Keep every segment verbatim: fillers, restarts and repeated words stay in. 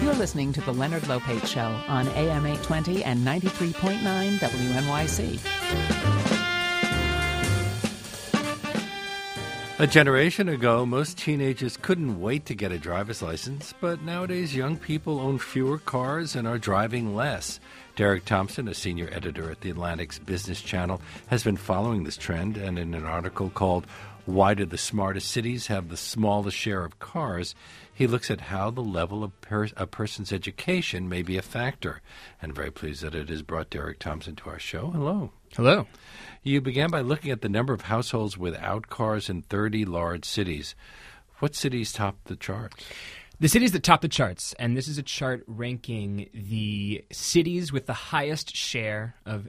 You're listening to the Leonard Lopate Show on A M eight twenty and ninety-three point nine W N Y C. A generation ago, most teenagers couldn't wait to get a driver's license, but nowadays young people own fewer cars and are driving less. Derek Thompson, a senior editor at The Atlantic's Business Channel, has been following this trend, and in an article called Why Do the Smartest Cities Have the Smallest Share of Cars?, he looks at how the level of per- a person's education may be a factor. And very pleased that it has brought Derek Thompson to our show. Hello. Hello. You began by looking at the number of households without cars in thirty large cities. What cities top the charts? The cities that top the charts, and this is a chart ranking the cities with the highest share of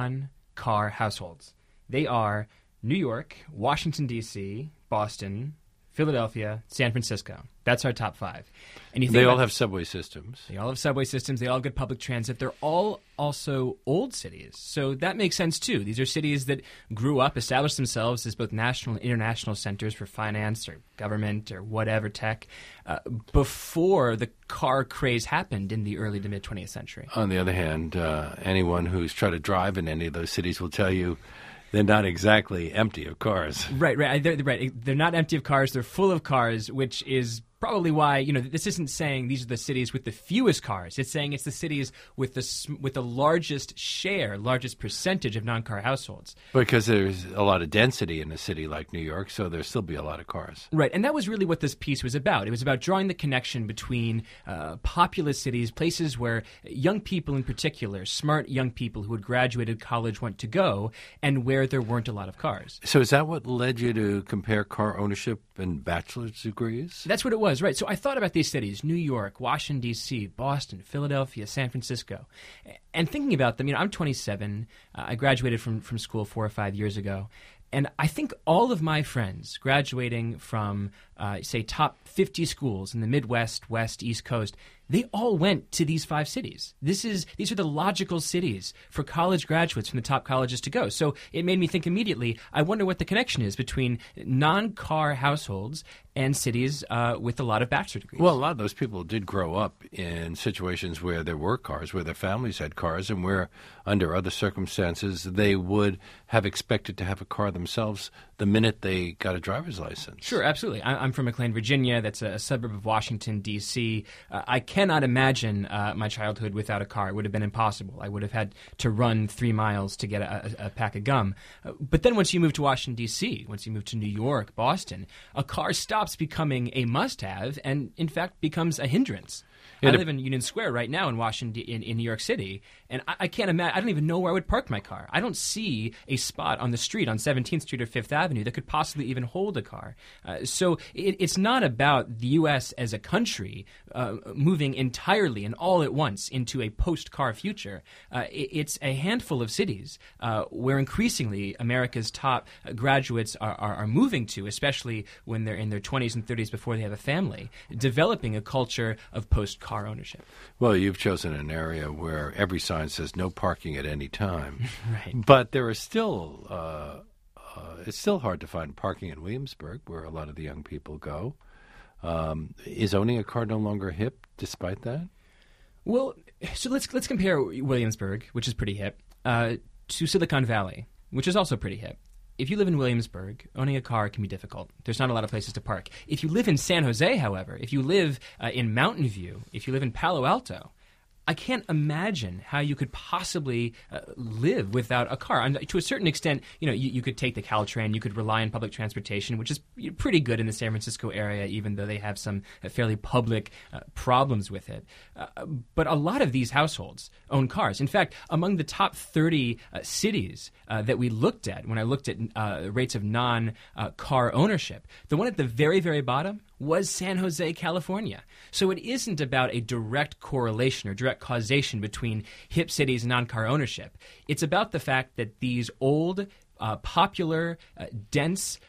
non-car households. They are New York, Washington, D C, Boston, Philadelphia, San Francisco. That's our top five. And you think they all about, have subway systems. They all have subway systems. They all have good public transit. They're all also old cities. So that makes sense, too. These are cities that grew up, established themselves as both national and international centers for finance or government or whatever tech uh, before the car craze happened in the early to mid-twentieth century. On the other hand, uh, anyone who's tried to drive in any of those cities will tell you they're not exactly empty of cars. Right, right. They're, right. They're not empty of cars. They're full of cars, which is probably why, you know, this isn't saying these are the cities with the fewest cars. It's saying it's the cities with the with the largest share, largest percentage of non-car households. Because there's a lot of density in a city like New York, so there'll still be a lot of cars. Right, and that was really what this piece was about. It was about drawing the connection between uh, populous cities, places where young people in particular, smart young people who had graduated college went to go, and where there weren't a lot of cars. So is that what led you to compare car ownership and bachelor's degrees? That's what it was. Right. So I thought about these cities, New York, Washington, D C, Boston, Philadelphia, San Francisco. And thinking about them, you know, I'm twenty-seven. Uh, I graduated from, from school four or five years ago. And I think all of my friends graduating from, uh, say, top fifty schools in the Midwest, West, East Coast, they all went to these five cities. This is These are the logical cities for college graduates from the top colleges to go. So it made me think immediately, I wonder what the connection is between non-car households and cities uh, with a lot of bachelor degrees. Well, a lot of those people did grow up in situations where there were cars, where their families had cars, and where, under other circumstances, they would have expected to have a car themselves the minute they got a driver's license. Sure, absolutely. I, I'm from McLean, Virginia. That's a, a suburb of Washington, D C. Uh, I cannot imagine uh, my childhood without a car. It would have been impossible. I would have had to run three miles to get a, a, a pack of gum. Uh, but then once you move to Washington, D C, once you move to New York, Boston, a car stops becoming a must-have and, in fact, becomes a hindrance. I live in Union Square right now in Washington, in, in New York City, and I, I can't imagine. I don't even know where I would park my car. I don't see a spot on the street on seventeenth Street or Fifth Avenue that could possibly even hold a car. Uh, so it, it's not about the U S as a country uh, moving entirely and all at once into a post-car future. Uh, it, it's a handful of cities uh, where increasingly America's top graduates are, are, are moving to, especially when they're in their twenties and thirties before they have a family, developing a culture of post-car car ownership. Well, you've chosen an area where every sign says no parking at any time. Right. But there are still, uh, uh, it's still hard to find parking in Williamsburg, where a lot of the young people go. Um, is owning a car no longer hip despite that? Well, so let's let's compare Williamsburg, which is pretty hip, uh, to Silicon Valley, which is also pretty hip. If you live in Williamsburg, owning a car can be difficult. There's not a lot of places to park. If you live in San Jose, however, if you live uh, in Mountain View, if you live in Palo Alto, I can't imagine how you could possibly uh, live without a car. And to a certain extent, you know, you, you could take the Caltrain, you could rely on public transportation, which is pretty good in the San Francisco area, even though they have some uh, fairly public uh, problems with it. Uh, but a lot of these households own cars. In fact, among the top thirty uh, cities uh, that we looked at, when I looked at uh, rates of non-car uh, ownership, the one at the very, very bottom was San Jose, California. So it isn't about a direct correlation or direct causation between hip cities and non-car ownership. It's about the fact that these old, uh, popular, uh, dense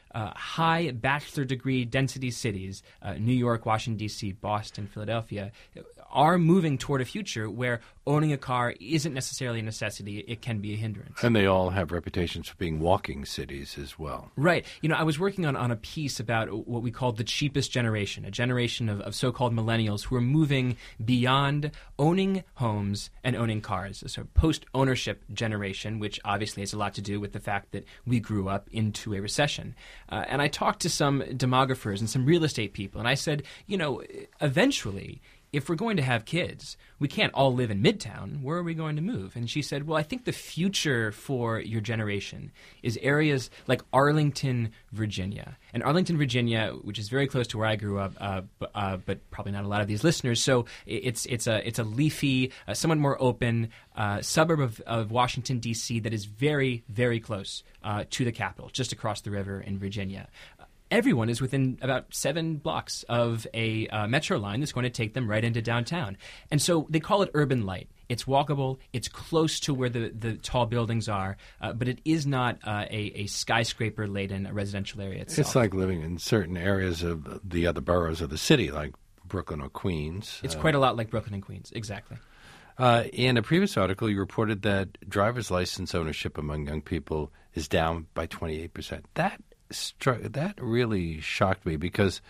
uh, high bachelor degree density cities, uh, New York, Washington, D C, Boston, Philadelphia, are moving toward a future where owning a car isn't necessarily a necessity. It can be a hindrance. And they all have reputations for being walking cities as well. Right. You know, I was working on, on a piece about what we call the cheapest generation, a generation of, of so-called millennials who are moving beyond owning homes and owning cars. So post-ownership generation, which obviously has a lot to do with the fact that we grew up into a recession. Uh, and I talked to some demographers and some real estate people, and I said, you know, eventually, if we're going to have kids, we can't all live in Midtown. Where are we going to move? And she said, well, I think the future for your generation is areas like Arlington, Virginia. And Arlington, Virginia, which is very close to where I grew up, uh, but, uh, but probably not a lot of these listeners. So it's it's a it's a leafy, uh, somewhat more open uh, suburb of, of Washington, D C that is very, very close uh, to the capital, just across the river in Virginia. Everyone is within about seven blocks of a uh, metro line that's going to take them right into downtown. And so they call it urban light. It's walkable. It's close to where the, the tall buildings are, uh, but it is not uh, a, a skyscraper-laden residential area itself. It's like living in certain areas of the other boroughs of the city, like Brooklyn or Queens. It's uh, quite a lot like Brooklyn and Queens, exactly. Uh, in a previous article, you reported that driver's license ownership among young people is down by twenty-eight percent. That Stru- that really shocked me because,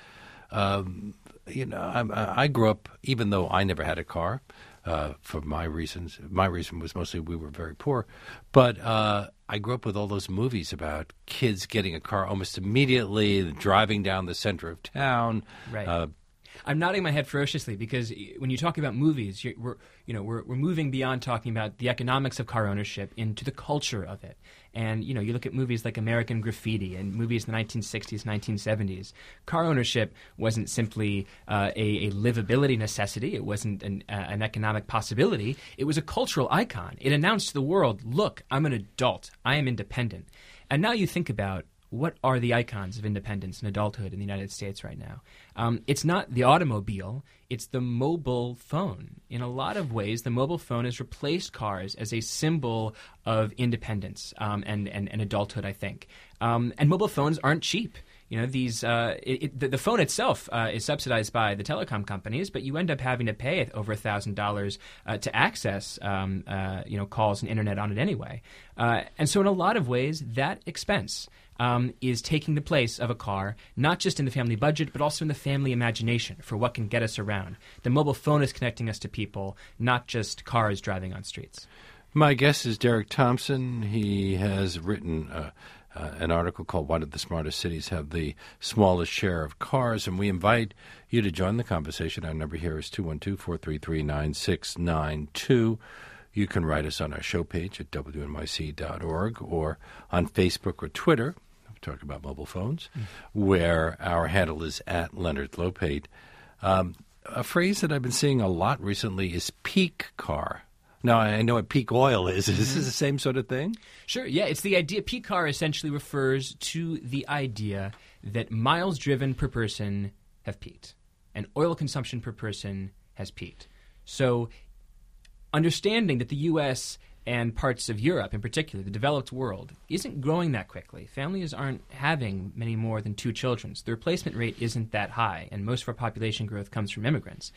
um, you know, I, I grew up, even though I never had a car, uh, for my reasons. My reason was mostly we were very poor. But uh, I grew up with all those movies about kids getting a car almost immediately, driving down the center of town. Right. Uh, I'm nodding my head ferociously because when you talk about movies, you're, we're you know we're we're moving beyond talking about the economics of car ownership into the culture of it. And you know you look at movies like American Graffiti and movies in the nineteen sixties, nineteen seventies. Car ownership wasn't simply uh, a, a livability necessity. It wasn't an, uh, an economic possibility. It was a cultural icon. It announced to the world, "Look, I'm an adult. I am independent." And now you think about, what are the icons of independence and adulthood in the United States right now? Um, it's not the automobile, it's the mobile phone. In a lot of ways, the mobile phone has replaced cars as a symbol of independence um, and, and, and adulthood, I think. Um, and mobile phones aren't cheap. You know, these uh, it, it, the, the phone itself uh, is subsidized by the telecom companies, but you end up having to pay over one thousand dollars uh, to access, um, uh, you know, calls and internet on it anyway. Uh, and so in a lot of ways, that expense Um, is taking the place of a car, not just in the family budget, but also in the family imagination for what can get us around. The mobile phone is connecting us to people, not just cars driving on streets. My guest is Derek Thompson. He has written uh, uh, an article called Why Did the Smartest Cities Have the Smallest Share of Cars? And we invite you to join the conversation. Our number here is two one two, four three three, nine six nine two. You can write us on our show page at W N Y C dot org or on Facebook or Twitter. Talk about mobile phones, mm. where our handle is at Leonard Lopate. Um, a phrase that I've been seeing a lot recently is peak car. Now, I know what peak oil is. Is this the same sort of thing? Sure, yeah. It's the idea. Peak car essentially refers to the idea that miles driven per person have peaked and oil consumption per person has peaked. So understanding that the U S and parts of Europe, in particular, the developed world, isn't growing that quickly. Families aren't having many more than two children. So the replacement rate isn't that high, and most of our population growth comes from immigrants.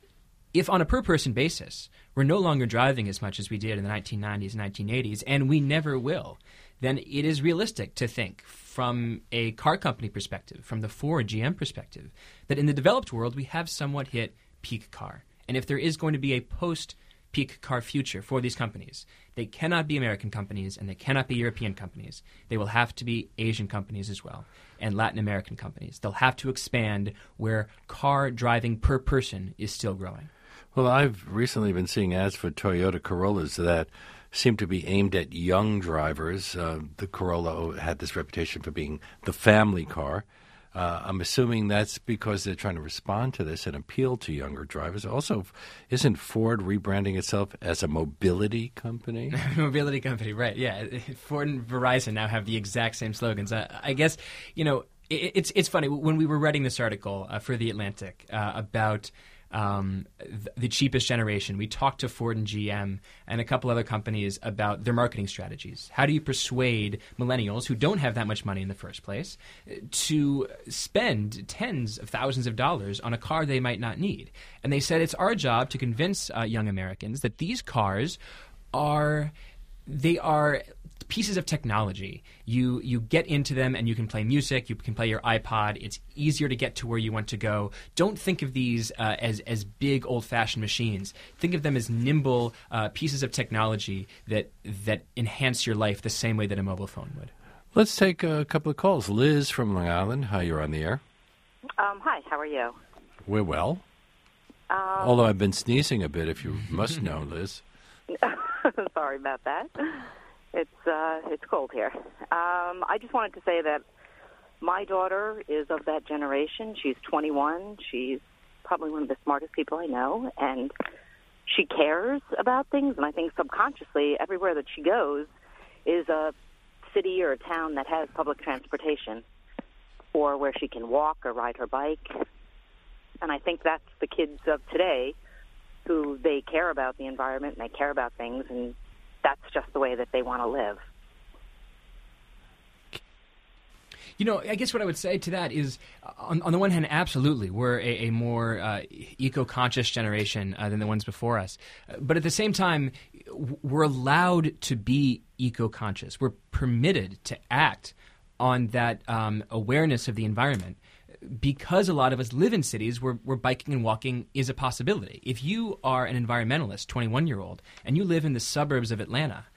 If on a per-person basis, we're no longer driving as much as we did in the nineteen nineties and nineteen eighties, and we never will, then it is realistic to think from a car company perspective, from the Ford G M perspective, that in the developed world, we have somewhat hit peak car. And if there is going to be a post peak car future for these companies, they cannot be American companies and they cannot be European companies. They will have to be Asian companies as well and Latin American companies. They'll have to expand where car driving per person is still growing. Well, I've recently been seeing ads for Toyota Corollas that seem to be aimed at young drivers. Uh, the Corolla had this reputation for being the family car. Uh, I'm assuming that's because they're trying to respond to this and appeal to younger drivers. Also, isn't Ford rebranding itself as a mobility company? Mobility company, right, yeah. Ford and Verizon now have the exact same slogans. Uh, I guess, you know, it, it's it's funny. When we were writing this article uh, for The Atlantic uh, about um, th- the cheapest generation. We talked to Ford and G M and a couple other companies about their marketing strategies. How do you persuade millennials who don't have that much money in the first place to spend tens of thousands of dollars on a car they might not need? And they said it's our job to convince uh, young Americans that these cars are they are pieces of technology. You you get into them and you can play music, you can play your iPod. It's easier to get to where you want to go. Don't think of these uh, as, as big old-fashioned machines. Think of them as nimble uh, pieces of technology that that enhance your life the same way that a mobile phone would. Let's take a couple of calls. Liz from Long Island. Hi, you're on the air. Um, hi, how are you? We're well. Um, Although I've been sneezing a bit, if you must know, Liz. Sorry about that. It's uh, it's cold here. Um, I just wanted to say that my daughter is of that generation. She's twenty-one. She's probably one of the smartest people I know, and she cares about things. And I think subconsciously, everywhere that she goes is a city or a town that has public transportation, or where she can walk or ride her bike. And I think that's the kids of today, who they care about the environment and they care about things, and that's just the way that they want to live. You know, I guess what I would say to that is, on, on the one hand, absolutely, we're a, a more uh, eco-conscious generation uh, than the ones before us. But at the same time, we're allowed to be eco-conscious. We're permitted to act on that um, awareness of the environment, because a lot of us live in cities where, where biking and walking is a possibility. If you are an environmentalist, twenty-one-year-old, and you live in the suburbs of Atlanta,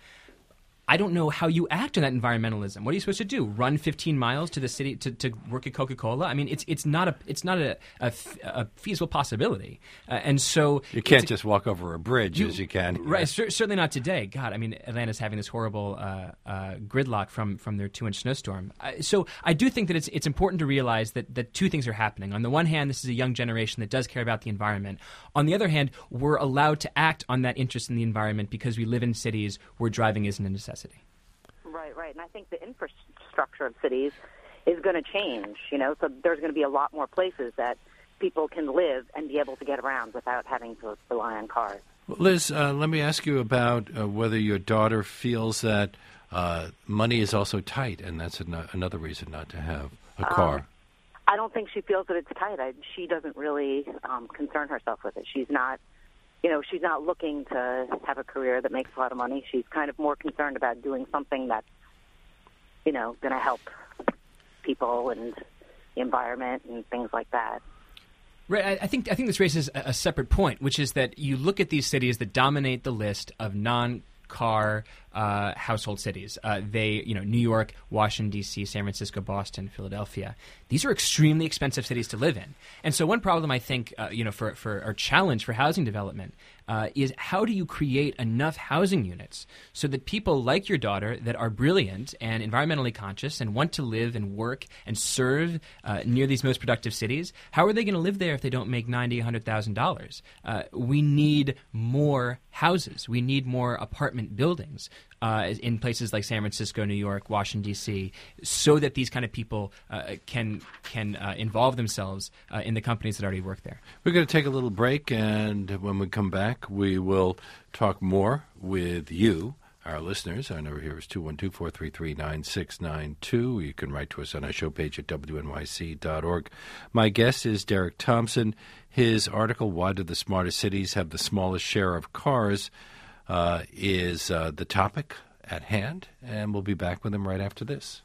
I don't know how you act on that environmentalism. What are you supposed to do? Run fifteen miles to the city to, to work at Coca-Cola? I mean, it's it's not a it's not a, a, a feasible possibility. Uh, and so you can't just walk over a bridge you, as you can. Here. Right, cer- certainly not today. God, I mean, Atlanta's having this horrible uh, uh, gridlock from from their two-inch snowstorm. Uh, so I do think that it's it's important to realize that that two things are happening. On the one hand, this is a young generation that does care about the environment. On the other hand, we're allowed to act on that interest in the environment because we live in cities where driving isn't a necessity. Right, right. And I think the infrastructure of cities is going to change, you know, so there's going to be a lot more places that people can live and be able to get around without having to rely on cars. Well, Liz, uh, let me ask you about uh, whether your daughter feels that uh, money is also tight, and that's an- another reason not to have a car. Um, I don't think she feels that it's tight. I, she doesn't really um, concern herself with it. She's not You know, she's not looking to have a career that makes a lot of money. She's kind of more concerned about doing something that's, you know, going to help people and the environment and things like that. Right. I think I think this raises a, a separate point, which is that you look at these cities that dominate the list of non-car uh, household cities. Uh, they, you know, New York, Washington, D C, San Francisco, Boston, Philadelphia. These are extremely expensive cities to live in. And so one problem, I think, uh, you know, for, for our challenge for housing development uh, is how do you create enough housing units so that people like your daughter that are brilliant and environmentally conscious and want to live and work and serve uh, near these most productive cities, how are they going to live there if they don't make ninety thousand dollars, one hundred thousand dollars? Uh, we need more houses. We need more apartment buildings. Uh, in places like San Francisco, New York, Washington, D C, so that these kind of people uh, can can uh, involve themselves uh, in the companies that already work there. We're going to take a little break, and when we come back, we will talk more with you, our listeners. Our number here is two one two, four three three, nine six nine two. You can write to us on our show page at W N Y C dot org. My guest is Derek Thompson. His article, Why Do the Smartest Cities Have the Smallest Share of Cars?, Uh, is uh, the topic at hand, and we'll be back with him right after this.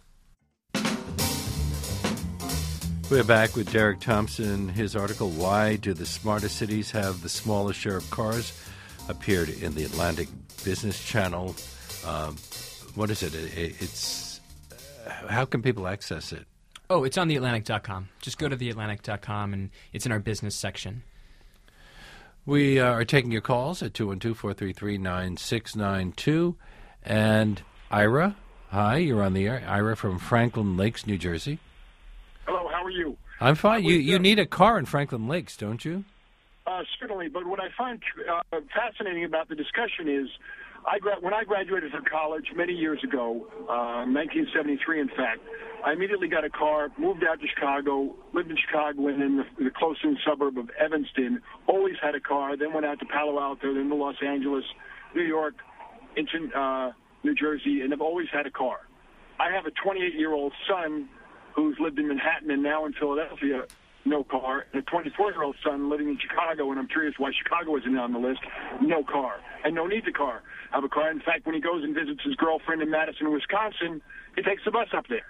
We're back with Derek Thompson. His article, Why Do the Smartest Cities Have the Smallest Share of Cars?, appeared in the Atlantic Business Channel. Um, what is it? it it's uh, how can people access it? Oh, it's on the atlantic dot com. Just go to the atlantic dot com, and it's in our business section. We uh, are taking your calls at two one two, four three three, nine six nine two. And Ira, hi, you're on the air. Ira from Franklin Lakes, New Jersey. Hello, how are you? I'm fine. You you need a car in Franklin Lakes, don't you? Uh, certainly, but what I find uh, fascinating about the discussion is I gra- when I graduated from college many years ago, uh, nineteen seventy-three, in fact, I immediately got a car, moved out to Chicago, lived in Chicago and in the, the close-in suburb of Evanston, always had a car, then went out to Palo Alto, then to Los Angeles, New York, into uh, New Jersey, and have always had a car. I have a twenty-eight-year-old son who's lived in Manhattan and now in Philadelphia, no car, and a twenty-four-year-old son living in Chicago, and I'm curious why Chicago isn't on the list, no car, and no need to car. Have a car. In fact, when he goes and visits his girlfriend in Madison, Wisconsin, he takes the bus up there.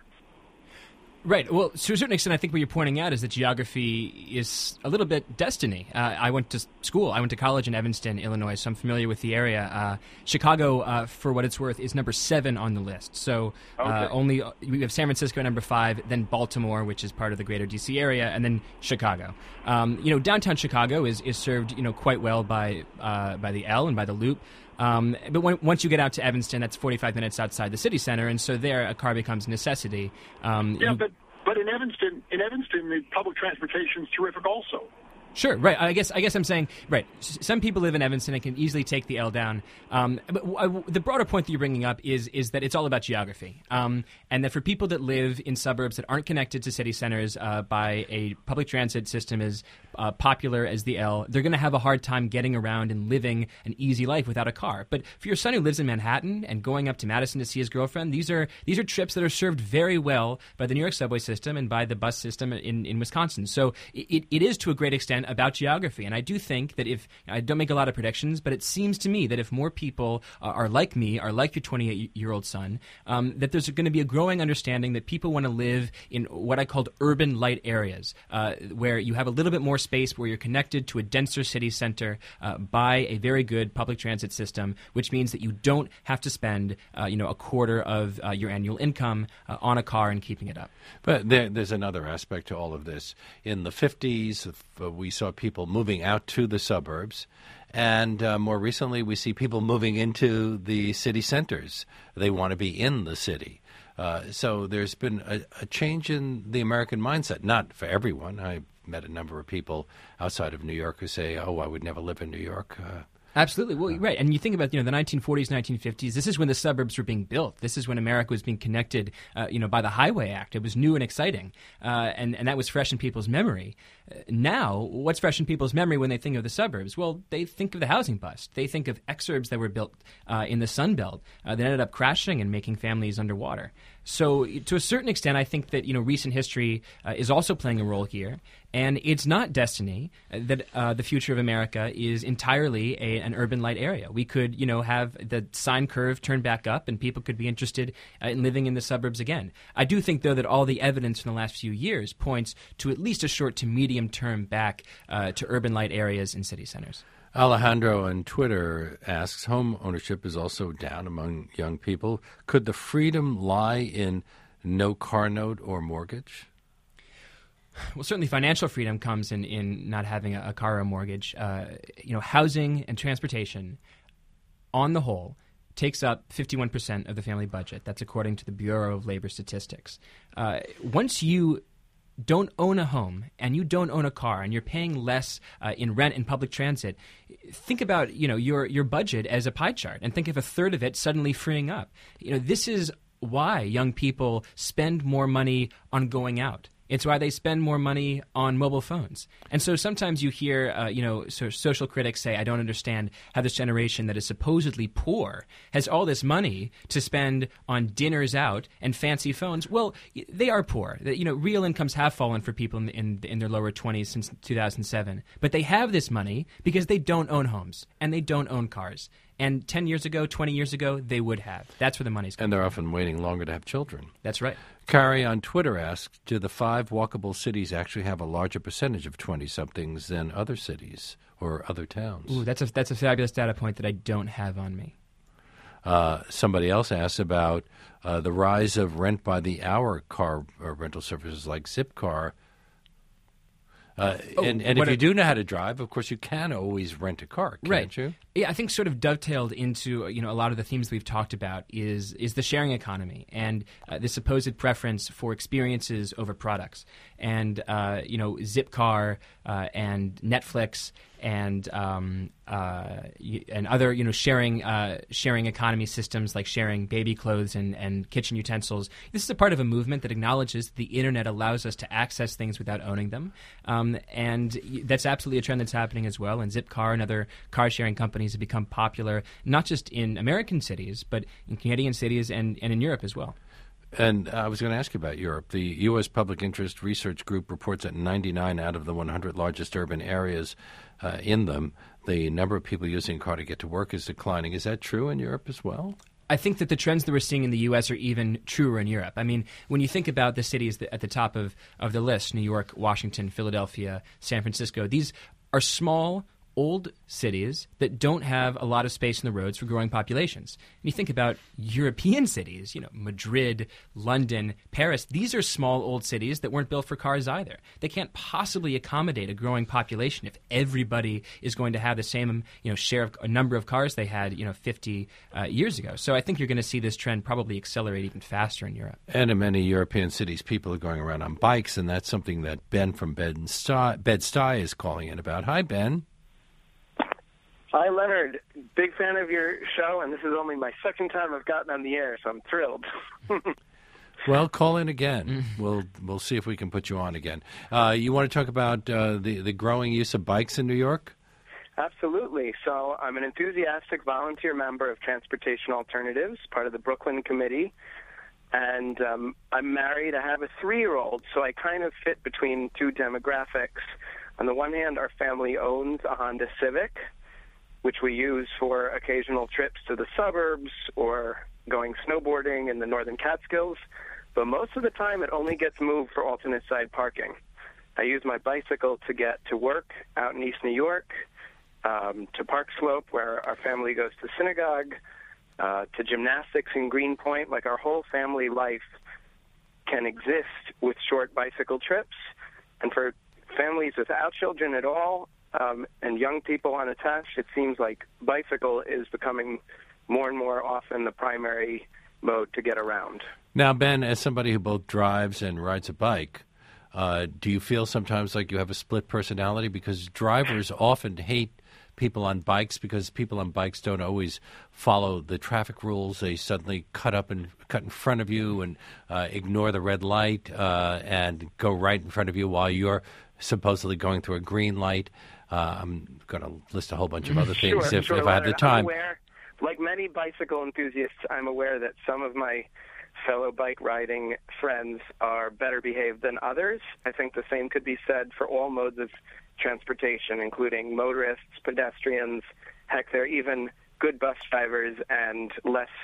Right. Well, to a certain extent, I think what you're pointing out is that geography is a little bit destiny. Uh, I went to school. I went to college in Evanston, Illinois, so I'm familiar with the area. Uh, Chicago, uh, for what it's worth, is number seven on the list. So uh, okay. only we have San Francisco at number five, then Baltimore, which is part of the greater D C area, and then Chicago. Um, you know, downtown Chicago is, is served, you know, quite well by uh, by the L and by the Loop. Um, but when, once you get out to Evanston, that's forty-five minutes outside the city center, and so there a car becomes a necessity. Um, yeah, you, but but in Evanston, in Evanston, the public transportation is terrific also. Sure, right. I guess I guess I'm saying, right, s- some people live in Evanston and can easily take the L down. Um, but w- w- the broader point that you're bringing up is is that it's all about geography. Um, and that for people that live in suburbs that aren't connected to city centers uh, by a public transit system as uh, popular as the L, they're going to have a hard time getting around and living an easy life without a car. But for your son who lives in Manhattan and going up to Madison to see his girlfriend, these are these are trips that are served very well by the New York subway system and by the bus system in, in Wisconsin. So it, it is to a great extent about geography. And I do think that if, I don't make a lot of predictions, but it seems to me that if more people uh, are like me, are like your twenty-eight-year-old son, um, that there's going to be a growing understanding that people want to live in what I called urban light areas, uh, where you have a little bit more space, where you're connected to a denser city center uh, by a very good public transit system, which means that you don't have to spend, uh, you know, a quarter of uh, your annual income uh, on a car and keeping it up. But there, there's another aspect to all of this. In the fifties, uh, we saw people moving out to the suburbs, and uh, more recently we see people moving into the city centers. They want to be in the city. Uh, so there's been a, a change in the American mindset, not for everyone. I met a number of people outside of New York who say, oh, I would never live in New York. Uh, Absolutely. Well, right. And you think about, you know, the nineteen forties, nineteen fifties, this is when the suburbs were being built. This is when America was being connected, uh, you know, by the Highway Act. It was new and exciting. Uh, and, and that was fresh in people's memory. Uh, now, what's fresh in people's memory when they think of the suburbs? Well, they think of the housing bust. They think of exurbs that were built uh, in the Sun Belt uh, that ended up crashing and making families underwater. So to a certain extent, I think that, you know, recent history uh, is also playing a role here. And it's not destiny uh, that uh, the future of America is entirely a, an urban light area. We could, you know, have the sine curve turn back up and people could be interested uh, in living in the suburbs again. I do think, though, that all the evidence in the last few years points to at least a short to medium term back uh, to urban light areas in city centers. Alejandro on Twitter asks, home ownership is also down among young people. Could the freedom lie in no car note or mortgage? Well, certainly financial freedom comes in, in not having a, a car or mortgage. Uh, you know, housing and transportation, on the whole, takes up fifty-one percent of the family budget. That's according to the Bureau of Labor Statistics. Uh, once you don't own a home and you don't own a car and you're paying less uh, in rent and public transit, think about, you know, your your budget as a pie chart and think of a third of it suddenly freeing up. You know, this is why young people spend more money on going out. It's why they spend more money on mobile phones. And so sometimes you hear, uh, you know, so social critics say, I don't understand how this generation that is supposedly poor has all this money to spend on dinners out and fancy phones. Well, they are poor. You know, real incomes have fallen for people in, in, in their lower twenties since two thousand seven. But they have this money because they don't own homes and they don't own cars. And ten years ago, twenty years ago, they would have. That's where the money's coming. And they're often waiting longer to have children. That's right. Carrie on Twitter asks, do the five walkable cities actually have a larger percentage of twenty-somethings than other cities or other towns? Ooh, that's a, that's a fabulous data point that I don't have on me. Uh, somebody else asks about uh, the rise of rent-by-the-hour car uh, rental services like Zipcar. Uh, oh, and and if a, you do know how to drive, of course, you can always rent a car, can't right. you? Yeah, I think sort of dovetailed into, you know, a lot of the themes we've talked about is is the sharing economy and uh, the supposed preference for experiences over products. And, uh, you know, Zipcar uh, and Netflix and um, uh, and other you know sharing uh, sharing economy systems like sharing baby clothes and, and kitchen utensils. This is a part of a movement that acknowledges the internet allows us to access things without owning them, um, and that's absolutely a trend that's happening as well. And Zipcar and other car sharing companies have become popular not just in American cities but in Canadian cities and, and in Europe as well. And I was going to ask you about Europe. The U S Public Interest Research Group reports that ninety-nine out of the one hundred largest urban areas uh, in them, the number of people using a car to get to work is declining. Is that true in Europe as well? I think that the trends that we're seeing in the U S are even truer in Europe. I mean, when you think about the cities that at the top of, of the list, New York, Washington, Philadelphia, San Francisco, these are small, old cities that don't have a lot of space in the roads for growing populations. And you think about European cities, you know, Madrid, London, Paris, these are small, old cities that weren't built for cars either. They can't possibly accommodate a growing population if everybody is going to have the same, you know, share of a number of cars they had, you know, fifty uh, years ago. So I think you're going to see this trend probably accelerate even faster in Europe. And in many European cities, people are going around on bikes, and that's something that Ben from Bed-Stuy, Bed-Stuy is calling in about. Hi, Ben. Hi, Leonard. Big fan of your show, and this is only my second time I've gotten on the air, so I'm thrilled. Well, call in again. We'll we'll see if we can put you on again. Uh, you want to talk about uh, the, the growing use of bikes in New York? Absolutely. So I'm an enthusiastic volunteer member of Transportation Alternatives, part of the Brooklyn Committee, and um, I'm married. I have a three-year-old, so I kind of fit between two demographics. On the one hand, our family owns a Honda Civic, which we use for occasional trips to the suburbs or going snowboarding in the northern Catskills. But most of the time, it only gets moved for alternate side parking. I use my bicycle to get to work out in East New York, um, to Park Slope, where our family goes to synagogue, uh, to gymnastics in Greenpoint. Like, our whole family life can exist with short bicycle trips. And for families without children at all, Um, and young people unattached, it seems like bicycle is becoming more and more often the primary mode to get around. Now, Ben, as somebody who both drives and rides a bike, uh, do you feel sometimes like you have a split personality? Because drivers often hate people on bikes because people on bikes don't always follow the traffic rules. They suddenly cut up and cut in front of you and uh, ignore the red light uh, and go right in front of you while you're supposedly going through a green light. Uh, I'm going to list a whole bunch of other things sure, if, sure, if I have the time. I'm aware, like many bicycle enthusiasts, I'm aware that some of my fellow bike riding friends are better behaved than others. I think the same could be said for all modes of transportation, including motorists, pedestrians, heck, there are even good bus drivers and less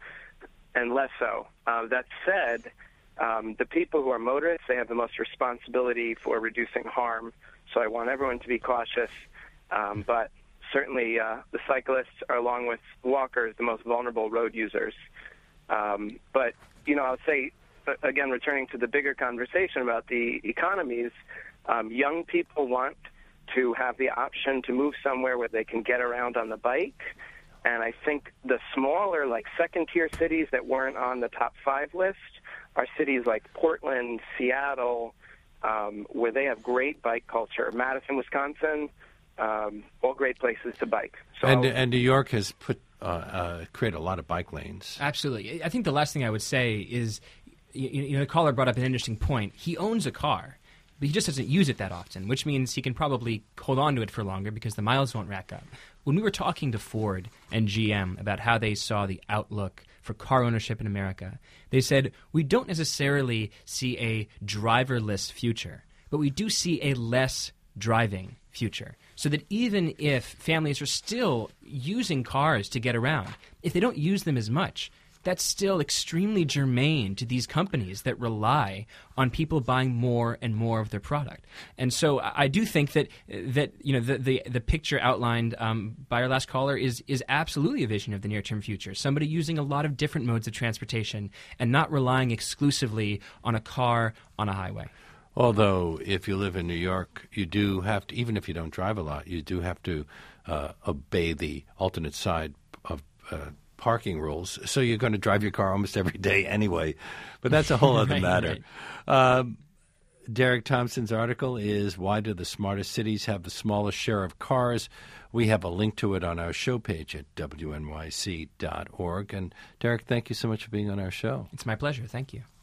and less so. Uh, that said, um, the people who are motorists, they have the most responsibility for reducing harm. So I want everyone to be cautious, um, but certainly uh, the cyclists are, along with walkers, the most vulnerable road users. Um, but, you know, I'll say, again, returning to the bigger conversation about the economies, um, young people want to have the option to move somewhere where they can get around on the bike. And I think the smaller, like second-tier cities that weren't on the top five list are cities like Portland, Seattle, Um, where they have great bike culture. Madison, Wisconsin, um, all great places to bike. So, and, and New York has put uh, uh, created a lot of bike lanes. Absolutely. I think the last thing I would say is, you, you know, the caller brought up an interesting point. He owns a car, but he just doesn't use it that often, which means he can probably hold on to it for longer because the miles won't rack up. When we were talking to Ford and G M about how they saw the outlook for car ownership in America, they said, we don't necessarily see a driverless future, but we do see a less driving future. So that even if families are still using cars to get around, if they don't use them as much, that's still extremely germane to these companies that rely on people buying more and more of their product. And so I do think that that you know the the, the picture outlined um, by our last caller is is absolutely a vision of the near-term future. Somebody using a lot of different modes of transportation and not relying exclusively on a car on a highway. Although, if you live in New York, you do have to, even if you don't drive a lot, you do have to uh, obey the alternate side of uh, parking rules. So you're going to drive your car almost every day anyway. But that's a whole other right, matter. Right. Um, Derek Thompson's article is Why Do the Smartest Cities Have the Smallest Share of Cars? We have a link to it on our show page at W N Y C dot org. And Derek, thank you so much for being on our show. It's my pleasure. Thank you.